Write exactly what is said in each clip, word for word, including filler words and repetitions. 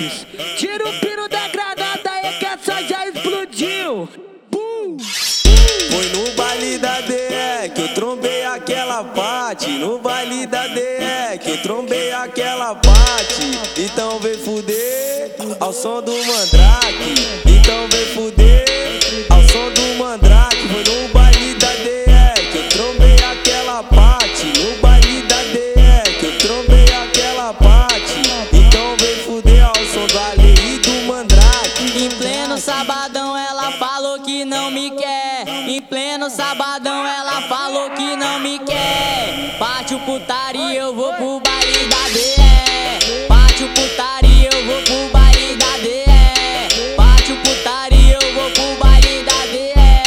hits. Tira o pino da granada aí que essa já explodiu. Bum! Foi no baile da D E que eu trombei aquela parte. No baile da D E que eu trombei aquela parte. Então vem fuder ao som do Mandrake. Então vem fuder ao som do Mandrake. Foi no baile da D E que eu trombei aquela parte. No baile da D E que eu trombei aquela parte. Então vem fuder ao som do Ale e do Mandrake. Em pleno sabadão ela falou que não me quer. Em pleno sabadão ela falou que não me quer. Parte o putaria, eu vou pro baile da D E. Parte o putaria, eu vou pro baile da D E. Parte o putaria, eu vou pro baile da D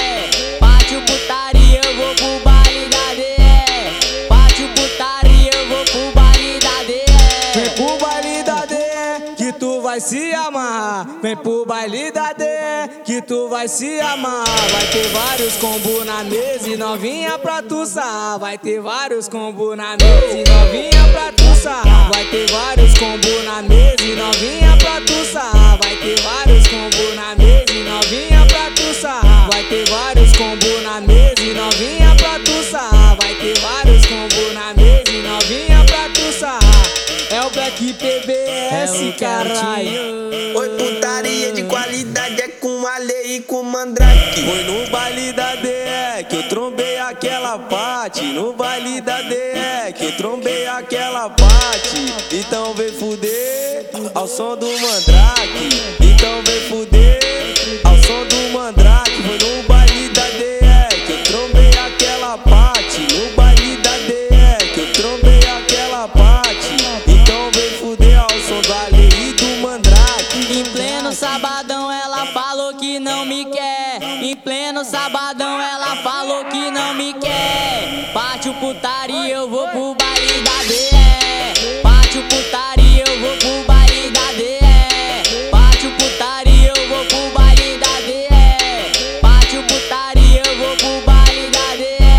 E. Parte o putaria, eu vou pro baile da D E. Parte o putaria, eu vou pro baile da D E. Vem pro baile da D E que tu vai se amarrar. Vem pro baile da D E que tu vai se amarrar. Vai ter vários combos na mesa e novinha pra tu sarrar. Vai ter vários combos na mesa e novinha pra tu sarrar. Vai ter vários combos na mesa e novinha pra tu sarrar. Vai ter vários combos na mesa e novinha pra tu sarrar. Vai ter vários combos na mesa e novinha pra tu sarrar. Vai ter vários combos na mesa e novinha pra tu sarrar. É o Black P B S, caralho. Oi, putaria de qualidade é com Ale e com Mandrake. Foi no baile da D E que eu trombei aquela parte. No baile da D E que eu trombei aquela parte. Então vem fuder ao som do Mandrake. Então vem fuder ao som do Mandrake. Foi no baile da D E que eu trombei aquela parte. No baile da D E que eu trombei aquela parte. Então vem fuder ao som do Ale e do Mandrake. Em pleno sabadão ela falou que não me quer. Em pleno sabadão ela falou que não me quer. Parte o putaria, eu vou pro baile da D E. Parte o putaria, eu vou pro baile da D E. Parte o putaria, eu vou pro baile da D E. Parte o putaria, eu vou pro baile da D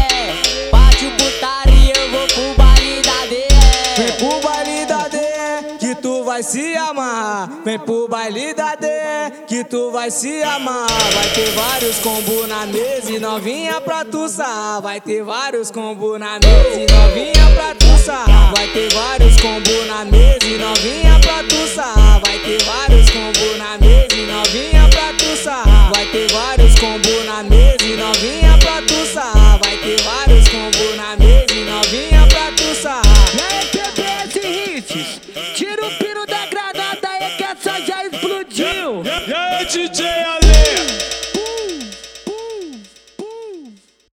E. Parte o putaria, eu vou pro baile da D E. Vem pro baile da D E que tu vai se amarrar. Vem pro baile da D E que tu vai se amarrar. Vai ter vários combos na mesa e novinha pra tu sarrar. Vai ter vários combos na mesa e novinha pra tu sarrar. Vai ter vários combos na mesa e novinha pra tu sarrar. Vai ter vários combos na mesa e novinha pra tu sarrar. Vai ter vários combos na mesa e novinha pra tu sarrar. Vai ter vários combos na mesa e novinha pra tu sarrar. E aí, P B S hits. Tira o pino da granada aí que essa já explodiu. E aí, D J Ale?